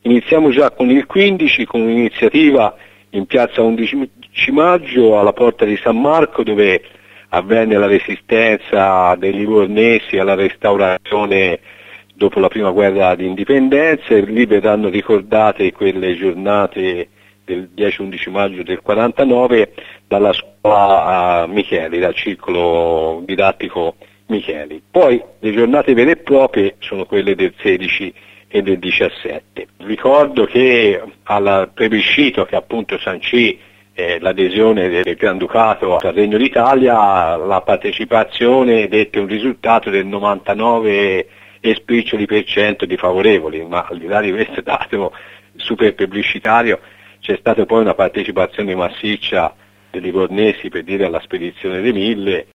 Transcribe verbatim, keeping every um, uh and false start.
iniziamo già con il quindici, con un'iniziativa in piazza undici maggio alla porta di San Marco, dove avvenne la resistenza dei livornesi alla restaurazione dopo la prima guerra di indipendenza, e lì verranno ricordate quelle giornate del dieci undici maggio del quarantanove dalla scuola Micheli, dal circolo didattico Micheli. Poi le giornate vere e proprie sono quelle del sedici e del diciassette. Ricordo che al plebiscito che appunto sancì eh, l'adesione del Granducato al Regno d'Italia, la partecipazione dette un risultato del novantanove e spiccioli per cento di favorevoli, ma al di là di questo dato super pubblicitario c'è stata poi una partecipazione massiccia dei livornesi, per dire, alla spedizione dei Mille,